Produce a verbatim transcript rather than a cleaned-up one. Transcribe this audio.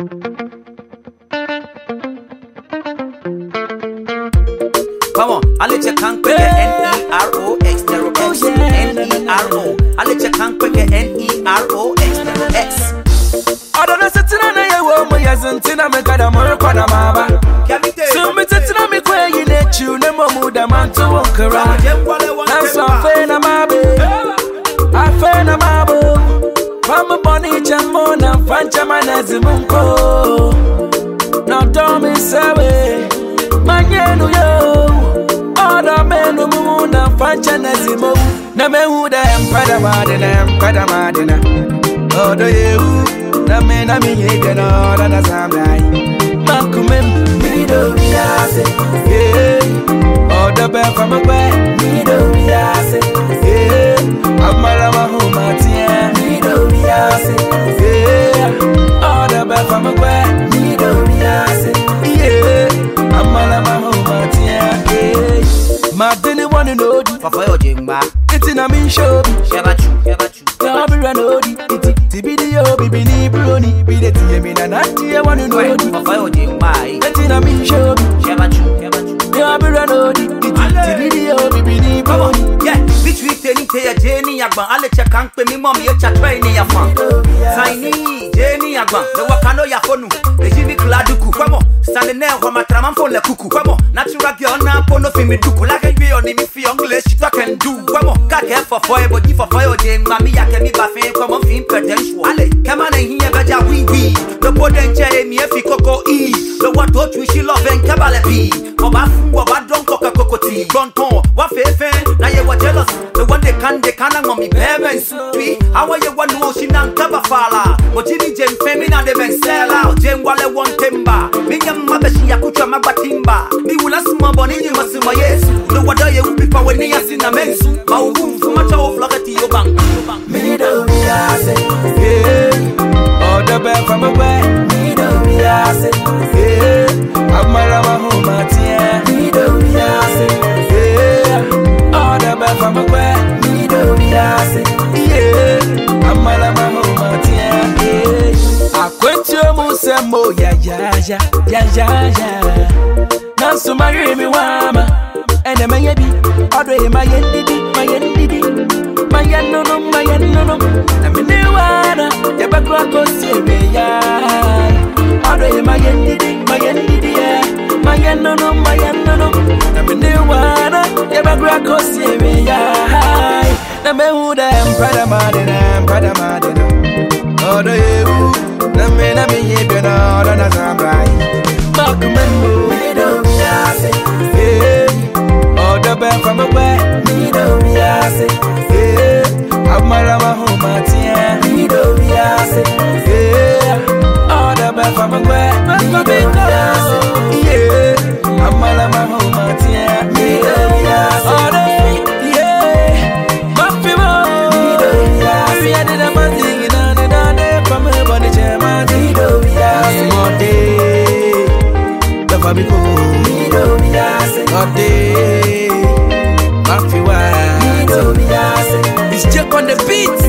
Come on, I'll let you can't quick N E R O X X N E R O. I'll let you can't quick N E R O X X. I don't know, sitting on a woman, yes, and I'm a god of Morocco. So, me sitting on me, where you let you never move the man to walk around. That's so fair, my baby. I find a marble from a bonny jamon and Frenchman as a munko. Now, don't miss away, my yellow yo. All the men who moon and Frenchman as a moon. No man who the emperor madina, emperor madina. Oh, do you? The men I mean, you can all on a samurai. Macumen, me do be as it. Oh, the bell from a way, me do be as it. I'm a home at the end, me do be as it. Oh, the bell from a way, me do be as it. I'm a home at the end. My didn't want to know for your jimba. It's in a mean show. Shabachu, Shabachu. I'll be running. It's video, baby, brony. Be the T M in an idea. One to know for your jimba. It's in a mean show. Shabachu, Shabachu. I'll be running. It's video, baby, brony. Yeah, which week they need to Jenny Agban. I'll let you can't pay me, mommy. You're trying to your fan. Tiny Jenny Agban. The Wakano Yaponu. The Jimmy Kladuku. Come on. Standing there for my traman for the cuckoo. Come on. Natural girl, now, Pono Fimi Duku. Like I be on him if you English, you can do. Come on. Can't care for fire, but if for fire, Jane, Mammy, I can be buffet. Come on, film potential. Ale, come on, and here, Baja, we be. The potential, me, if you cocoa E. The what what we she love and Kabalapi. Obafu, Oba, don't cock a cocoa. Gonton, what fair, now you were jealous. The one they can, they can't mommy, parents. How are you one motion and Kabafala? But Jimmy Jane Femina, they may sell out. Jane Wale one timber. Miniam Mabashi, Akucha Mabatimba. Me will ask my bonnie, you must see my yes. The water you will be power when you see a men's. My room for much of Lockety, your bank. Me don't be as it. Oh, the bell from a way. Me don't be as it. I'm my lama home at the end. Me don't be as it. Oh, the bell from a way. Me don't be as it. I'm my lama home at the end. I quit your musemo, ya ya ya ya ya ya. Now so my me wama. And a maybe, other my endity, my endity, my no no, my no no. I mean, you wanna, the back was Syria. Other my endity, my endity, my no no, my no no. I mean, you wanna, the back was Syria. The man who the emperor madina, emperor madina. Other you, the man I mean, you know, on a samurai. Macumen, we don't pass it. The bell from a way, me do be as it. I'm a lama home at the end, me do be as it. Oh, the bell from a way, me do be as it. I'm a lama home at the end, me do be as it. Yeah, my people, me do be as it. We had a man singing on and on there from a body chairman, me do be as it. One day, the Fabico, me do be as it. One day. It's Jack on the beat.